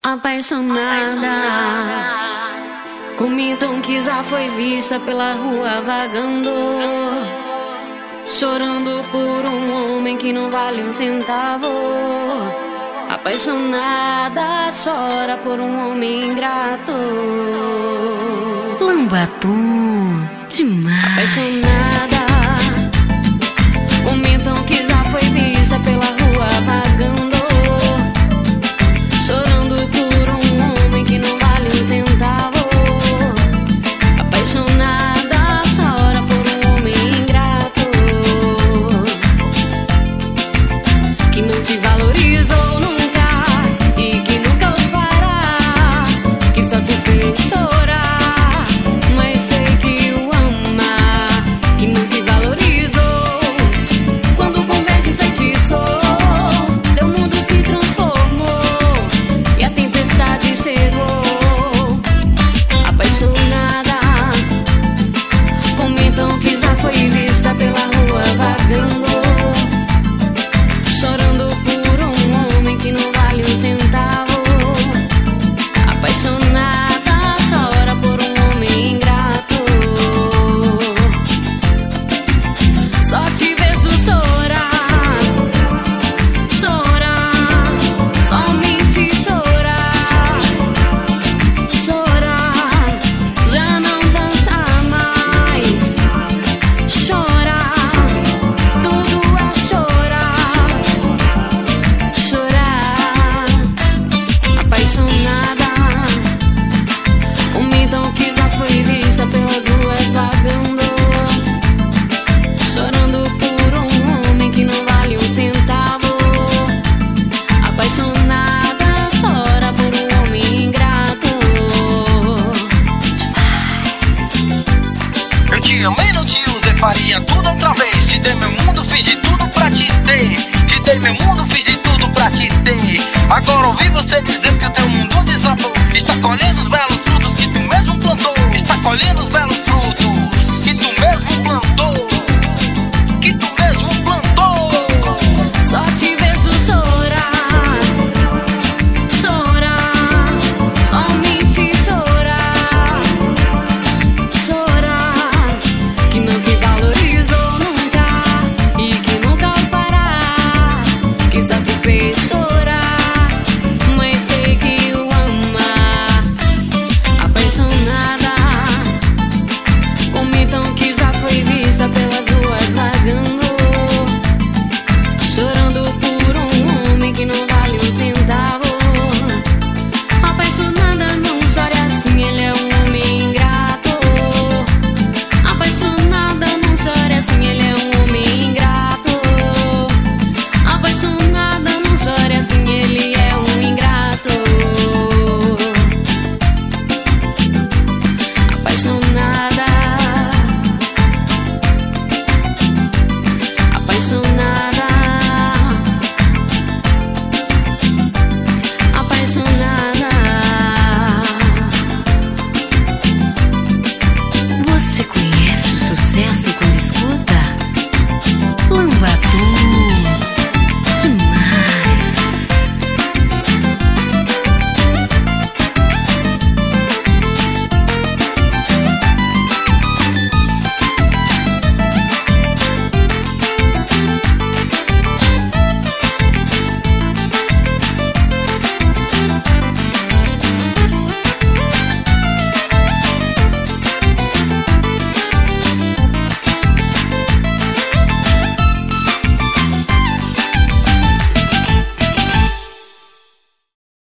Apaixonada, como então que já foi vista pela rua vagando, chorando por um homem que não vale um centavo. Apaixonada, chora por um homem ingrato. Lambaton demais. Apaixonada, como então que já foi vista pela rua vagando, chorando por um homem que não vale um centavo. Apaixonada, chora por um homem ingrato, que não te valorizou nunca e que nunca o fará, que só te fez chorar, mas sei que o ama, que não te valorizou. Quando com beijo enfeitiçou, teu mundo se transformou e a tempestade chegou. Apaixonada, como então que já foi vista pela rua vagando, chorando por um homem que não vale um centavo. Apaixonada, chora por um homem ingrato. Só te vejo chorar, chorar, somente chorar, chorar, já não dança mais. Chorar, tudo é chorar, chorar. Apaixonada, como então que já foi vista pelas ruas vagando, chorando por um homem que não vale um centavo. Apaixonada, chora por um homem ingrato. Eu te amei, não te usei, faria tudo outra vez. Te dei meu mundo, fiz de tudo pra te ter. Te dei meu mundo, fiz de tudo pra te ter. Agora ouvi você dizer que o teu mundo desabou. Está colhendo os belos frutos que tu mesmo plantou. Está colhendo os belos frutos que tu mesmo plantou. Que tu mesmo plantou. Só te vejo chorar, chorar, somente chorar, chorar, que não te valorizou nunca e que nunca o fará, que só te fez chorar, mas sei que o ama. Apaixonada, como então que já foi vista pelas ruas vagando, chorando por um homem que não vale um centavo. Apaixonada, não chore assim, ele é um homem ingrato. Apaixonada, não chore assim, ele é um homem ingrato. Apaixonada, não chore assim, ele é um ingrato. Apaixonada, apaixonada, apaixonada.